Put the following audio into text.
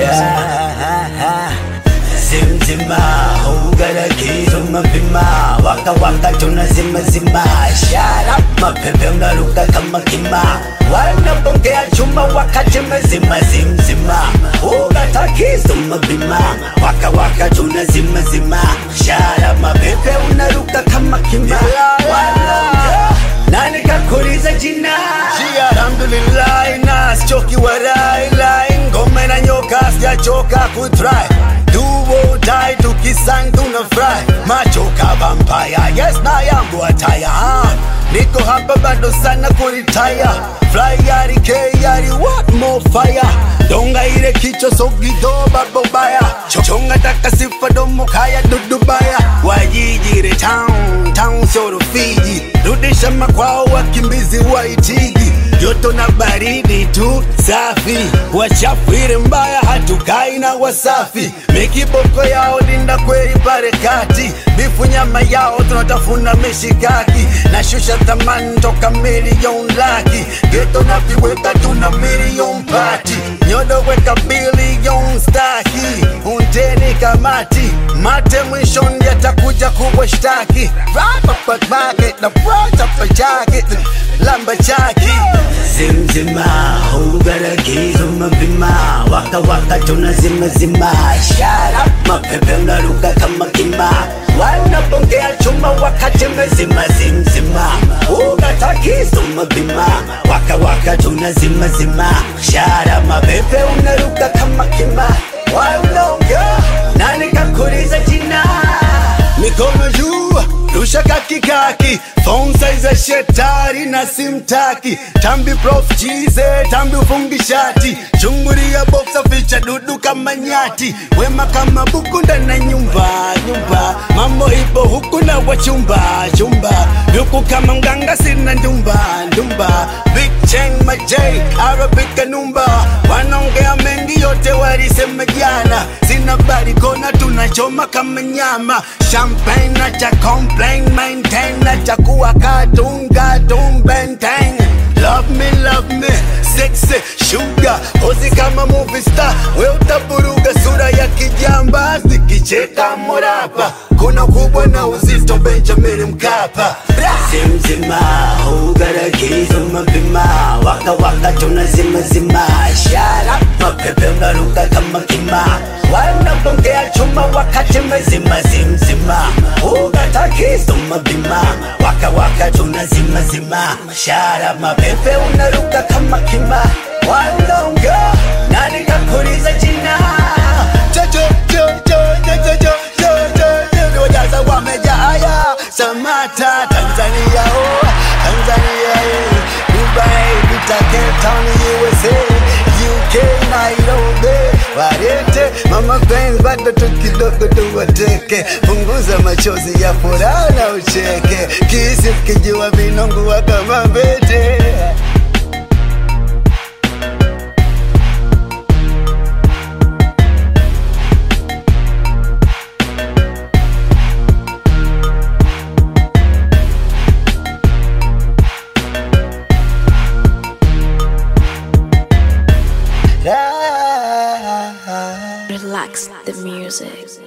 Zimzima, ugaragiza umapima waka waka tuna zima zima. Shut up, mapepe unaruka kama kima. Wanapongea chuma wakati mzima zimzima. Ugatakiza umapima waka waka tuna zima zima. Shut up, mapepe unaruka kama kima. Nani kakuliza jina? Alhamdulillah, nasichoki warai lai. Ngome na nyoka sijachoka kutry. Do or die, tukisang tunafry. Machoka vampire, yes na yangu ataya. Niko hapa bado sana kuritaya. Fly yari ke yari, what more fire? Donga ile kicho sogido babobaya. Chonga taka sifa domo kaya dudubaya. Wajijire town, town soro Fiji. Rudisha makwao wakimbizi wa Itigi. Joto na baridi tu safi. Wachafiri mbaya hatukai na wasafi. Mikiboko yao linda kweli pare kati. Bifu nyama yao tunatafuna mishikaki. Nashusha thamani toka milion laki. Geto na viweka tuna milion pati. Nyodo weka bilion staki. Unteni kamati. Mate mwisho ndiye takuja kuwashtaki. Rap up at market na brush up a jacket. Lamba chaki. Zimzima, ugaragiza umapima waka waka tuna zima zima. Shut up, mapepe unaruka kama kima. Wanapongea chuma wakati mzima zimzima. Ugatakiza umapima waka waka tuna zima zima. Shut up, mapepe unaruka kama kima. Wanaongea nani kakuliza jina? Mikono juu, rusha kaki kaki. Phone size shetari na simtaki. Tambi prof cheese, tambi ufungi shati. Chunguri ya boxa ficha dudu kama nyati. Wema kama buku ndana nyumba. Mambo ipo huku na wachumba Yuku kama mganga sina ndumba Big Cheng Majay, Arabic kanumba. Wanaongea mengi yote walisema jana. Sina bari kona tunachoma kama nyama. Champagne na cha complain, maintain na cha kuwa katunga tumbenteng. Love me, sexy, sugar. Ozi kama movie star, we utaburuga sura ya kijamba. Sikicheka morapa, kuna kubwa na uzito Benjamin Mkapa. Zimzima, ugaragiza umapima waka waka tuna zima zima. Shut up, mapepe unaruka kama kima. Wanapongea chuma wakati mzima zimzima. Ugatakiza umapima waka waka tuna zima zima. Shut up, mapepe unaruka kama kima. Wanaongea nani kakuliza jina? Wajaza wamejaya Samata Tanzania Dubai, Cape Town, USA, UK, Nairobi. Warete, mama friends bado tukidogo tuwateke. Punguza machozi ya furaha na ucheke. Kisi kijua vinongu kama mbete. Relax the music.